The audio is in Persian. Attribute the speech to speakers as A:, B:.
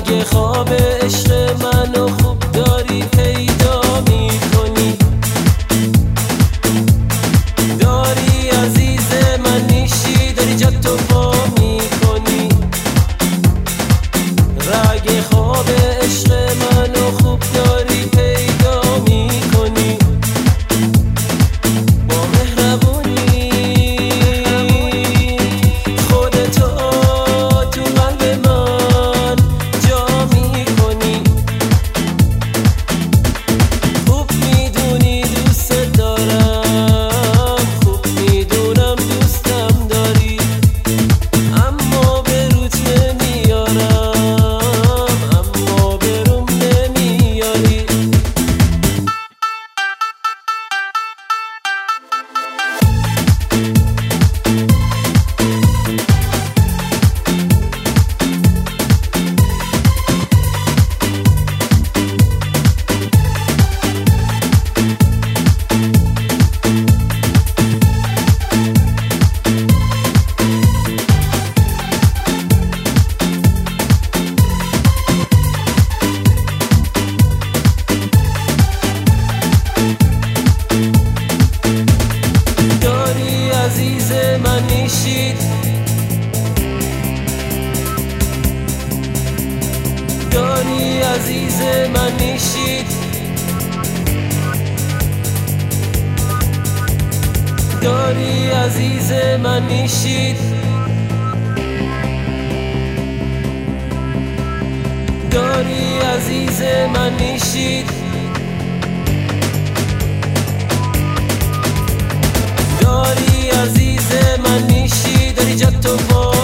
A: رگ خواب عشق منو خوب داری پیدا میکنی، داری عزیز من نیشی، داری جاتو پا میکنی. رگ خواب عشق منو خوب داری پیدا میکنی. با مهربونی خودتو تو قلب من جا میکنی. خوب میدونی دوست دارم، خوب میدونم دوستم داری، اما به روت نمیارم، اما به روم نمیاری. عزیز من نیشید، داری عزیز من نیشید، داری عزیز من نیشید، داری عزیز من نیشید، داری عزیز من نیشی، داری جاتو پا